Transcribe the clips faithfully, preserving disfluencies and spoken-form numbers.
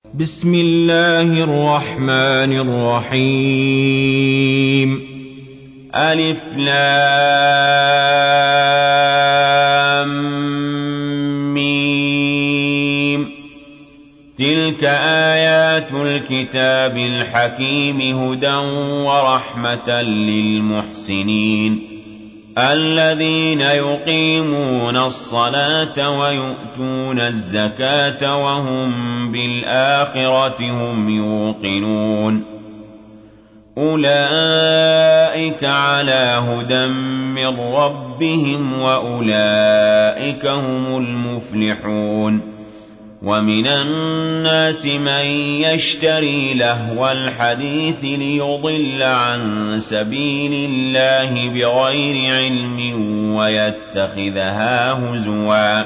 بسم الله الرحمن الرحيم. ألف لام ميم. تلك آيات الكتاب الحكيم هدى ورحمة للمحسنين الذين يقيمون الصلاة ويؤتون الزكاة وهم بالآخرة هم يوقنون أولئك على هدى من ربهم وأولئك هم المفلحون. ومن الناس من يشتري لهو الحديث ليضل عن سبيل الله بغير علم ويتخذها هزوا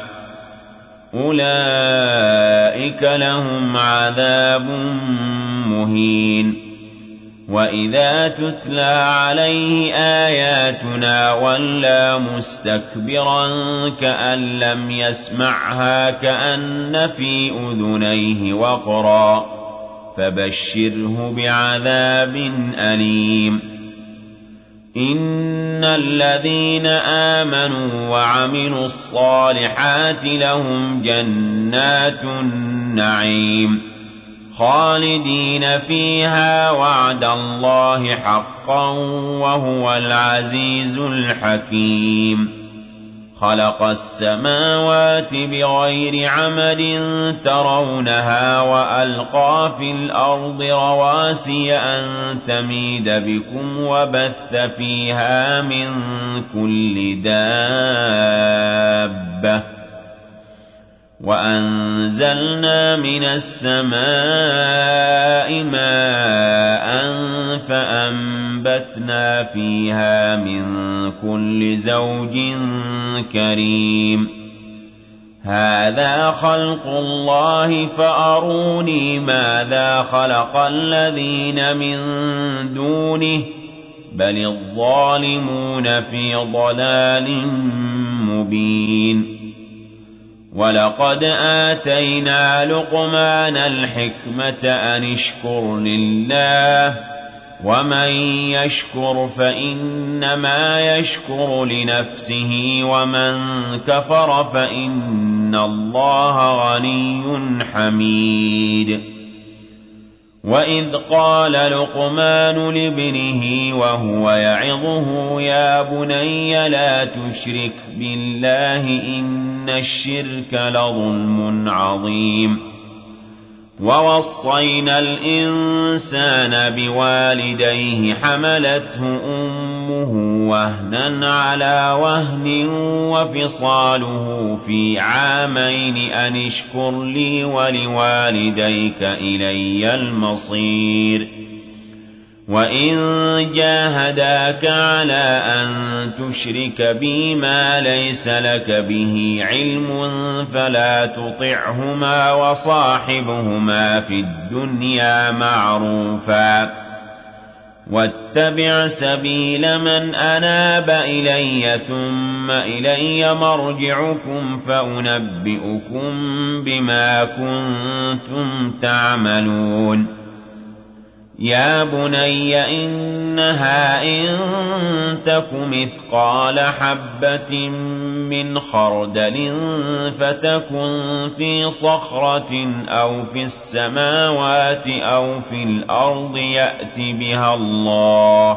أولئك لهم عذاب مهين. وإذا تتلى عليه آياتنا ولى مستكبرا كأن لم يسمعها كأن في أذنيه وقرا فبشره بعذاب أليم. إن الذين آمنوا وعملوا الصالحات لهم جنات النعيم خالدين فيها وعد الله حقا وهو العزيز الحكيم. خلق السماوات بغير عمد ترونها وألقى في الأرض رواسي أن تميد بكم وبث فيها من كل دابة وأنزلنا من السماء ماء فأنبتنا فيها من كل زوج كريم. هذا خلق الله فأروني ماذا خلق الذين من دونه بل الظالمون في ضلال مبين. ولقد آتينا لقمان الحكمة أن اشكر لله ومن يشكر فإنما يشكر لنفسه ومن كفر فإن الله غني حميد. وإذ قال لقمان لابنه وهو يعظه يا بني لا تشرك بالله إن الشرك لظلم عظيم. ووصينا الإنسان بوالديه حملته أمه وهنا على وهن وفصاله في عامين أن اشكر لي ولوالديك إلي المصير. وإن جاهداك على أن تشرك بي ما ليس لك به علم فلا تطعهما وصاحبهما في الدنيا معروفا واتبع سبيل من أناب إلي ثم إلي مرجعكم فأنبئكم بما كنتم تعملون. يا بني إنها إن تك مثقال حبة من خردل فتكن في صخرة أو في السماوات أو في الأرض يأت بها الله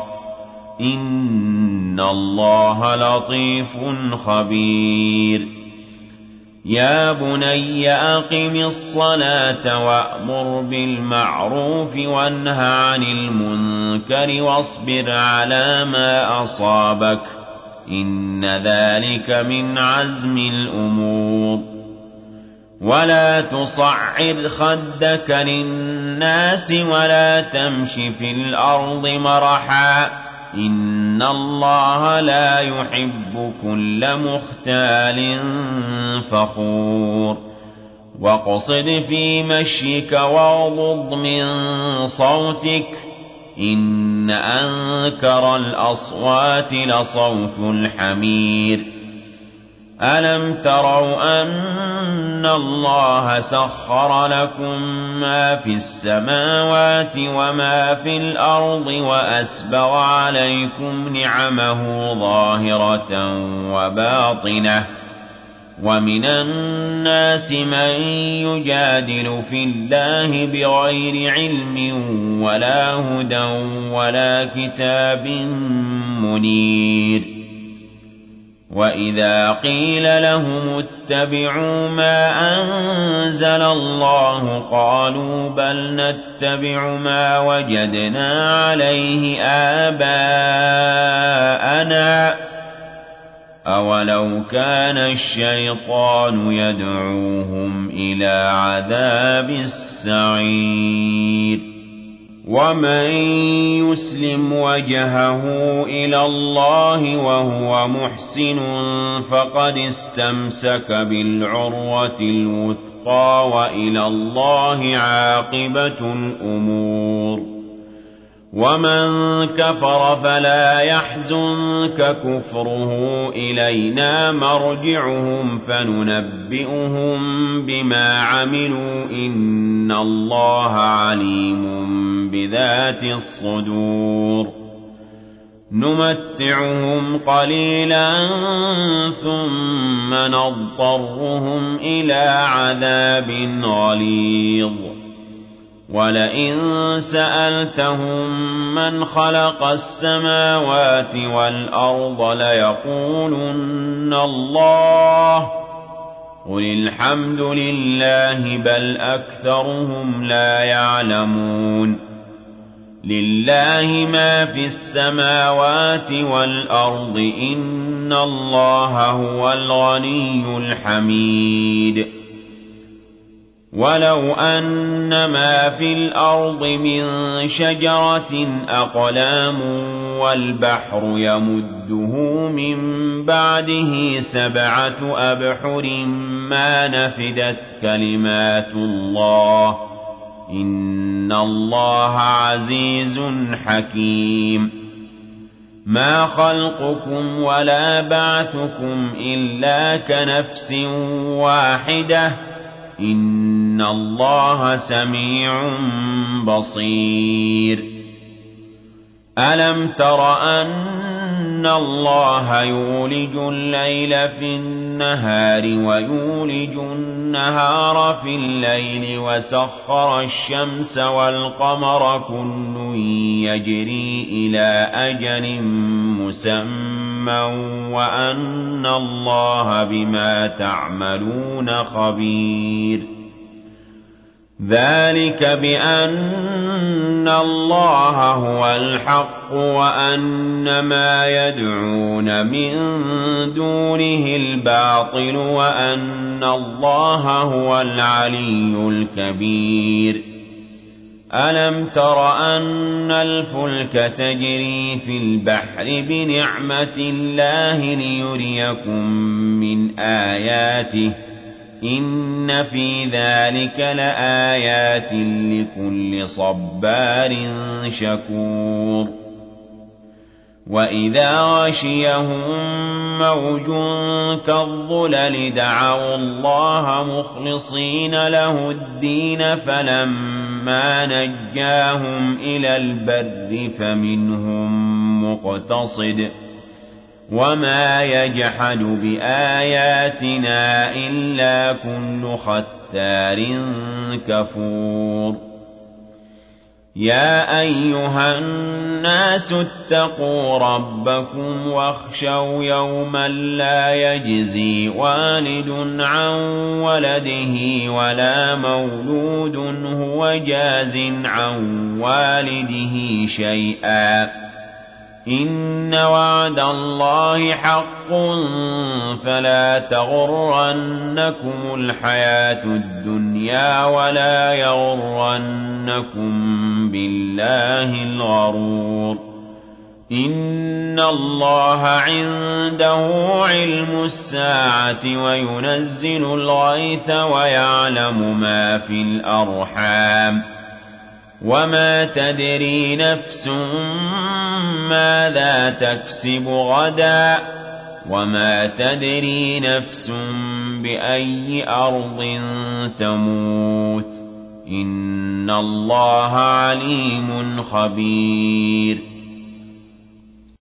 إن الله لطيف خبير. يا بني أقم الصلاة وأمر بالمعروف وانه عن المنكر واصبر على ما أصابك إن ذلك من عزم الأمور. ولا تصعر خدك للناس ولا تمش في الأرض مرحا إن الله لا يحب كل مختال فخور. واقصد في مشيك واغضض من صوتك إن أنكر الأصوات لصوت الحمير. ألم تروا أن الله سخر لكم ما في السماوات وما في الأرض وأسبغ عليكم نعمه ظاهرة وباطنة ومن الناس من يجادل في الله بغير علم ولا هدى ولا كتاب منير وإذا قيل لهم اتبعوا ما أنزل الله قالوا بل نتبع ما وجدنا عليه آباءنا أولو كان الشيطان يدعوهم إلى عذاب السعير ومن يسلم وجهه إلى الله وهو محسن فقد استمسك بالعروة الوثقى وإلى الله عاقبة الأمور ومن كفر فلا يحزنك كفره إلينا مرجعهم فننبئهم بما عملوا إن الله عليم بذات الصدور نمتعهم قليلا ثم نضطرهم إلى عذاب غليظ ولئن سألتهم من خلق السماوات والأرض ليقولن الله قل الحمد لله بل أكثرهم لا يعلمون لله ما في السماوات والأرض إن الله هو الغني الحميد ولو أن ما في الأرض من شجرة أقلام والبحر يمده من بعده سبعة أبحر ما نفدت كلمات الله إن الله عزيز حكيم ما خلقكم ولا بعثكم إلا كنفس واحدة إن الله سميع بصير ألم تر أن الله يولج الليل في النهار ويولج النهار في الليل وسخر الشمس والقمر كل يجري إلى أجل مسمى وأن الله بما تعملون خبير ذلك بأن الله هو الحق وأن ما يدعون من دونه الباطل وأن الله هو العلي الكبير ألم تر أن الفلك تجري في البحر بنعمة الله ليريكم من آياته إن في ذلك لآيات لكل صبار شكور وإذا غشيهم موج كالظلل دعوا الله مخلصين له الدين فلما نجاهم إلى البر فمنهم مقتصد وما يجحد بآياتنا إلا كل ختار كفور يا أيها الناس اتقوا ربكم واخشوا يوما لا يجزي والد عن ولده ولا مولود هو جاز عن والده شيئا إن وعد الله حق فلا تغرنكم الحياة الدنيا ولا يغرنكم بالله الغرور إن الله عنده علم الساعة وينزل الغيث ويعلم ما في الأرحام وما تدري نفس ماذا تكسب غدا وما تدري نفس بأي أرض تموت إن الله عليم خبير